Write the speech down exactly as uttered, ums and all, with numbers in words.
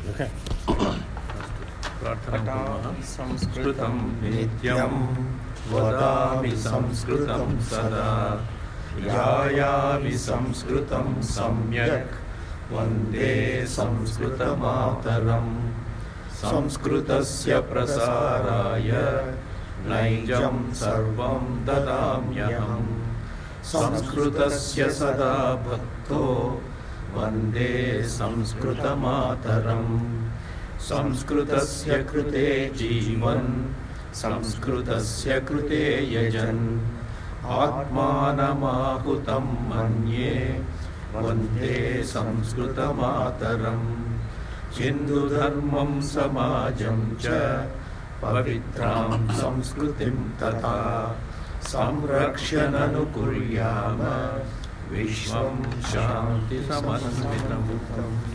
Okay. पठामि संस्कृतं नित्यं वदामि संस्कृतं सदा ध्यायामि संस्कृतं सम्यक् वन्दे संस्कृतमातरम् संस्कृतस्य प्रसाराय नैजं सर्वं ददाम्यहम् संस्कृतस्य सदा भक्तो वन्दे संस्कृतमातरम् संस्कृतस्य कृते जीवन् संस्कृतस्य कृते यजन् आत्मानमाहुतं मन्ये वन्दे संस्कृतमातरम् हिन्दुधर्मं समाजं च पवित्रां संस्कृतिं तथा संरक्ष्य ननुकुर्याम विश्वं शान्तिसमन्वितम्।